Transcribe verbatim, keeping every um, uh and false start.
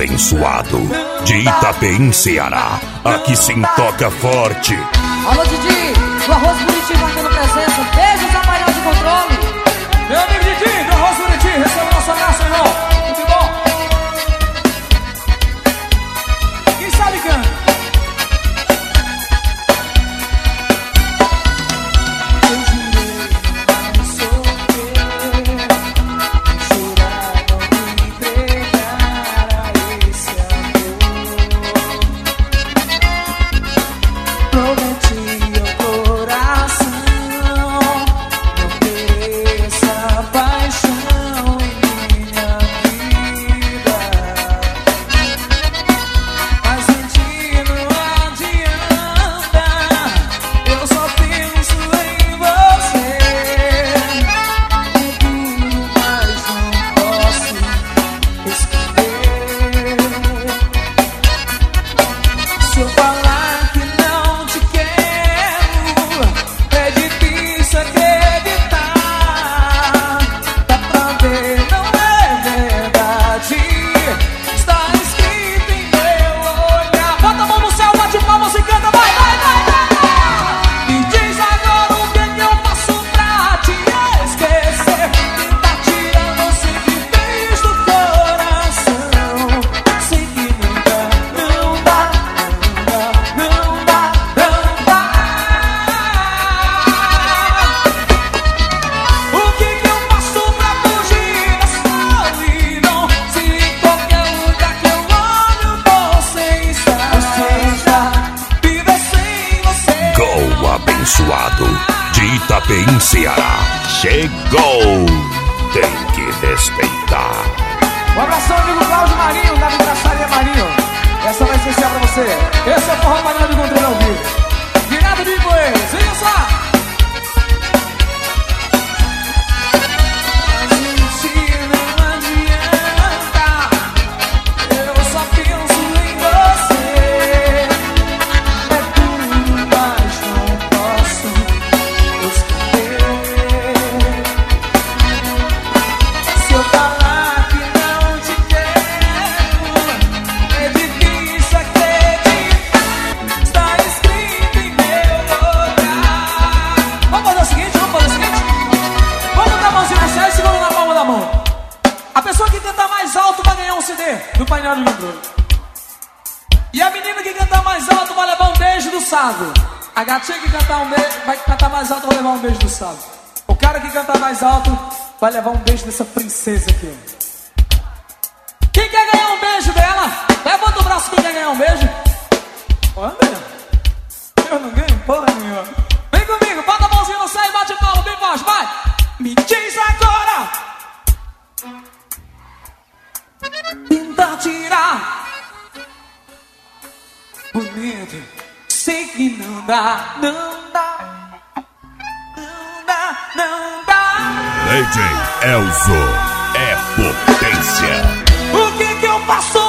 abençoado, de Itapém, Ceará. Aqui sim toca forte. Alô, Didi, do Arroz Buriti marcando presença. Beijos a painel de controle. Meu amigo Didi, do Arroz Buriti, receba o nosso abraço, irmão. Muito bom. Quem sabe canta? Abençoado, de Itapém, Ceará. Chegou! Tem que respeitar. Um abração, amigo Cláudio Marinho, da Vidraçaria Marinho. Essa vai ser especial pra você. Esse é o Forró Painel de Controle ao vivo. Direto de Goiás, vem só! Do painel de controle. E a menina que cantar mais alto vai levar um beijo do sábio. A gatinha que cantar um beijo vai cantar mais alto vai levar um beijo do sábio. O cara que cantar mais alto vai levar um beijo dessa princesa aqui. Quem quer ganhar um beijo dela? Levanta o braço, quem quer ganhar um beijo? André, eu não ganho porra nenhuma. Vem comigo, bota a mãozinha no céu e bate palma bem forte, vai. Me diz agora. Tenta tirar bonito, sei que não dá, não dá, não dá, não dá. D J Elzo é potência. O que que eu faço?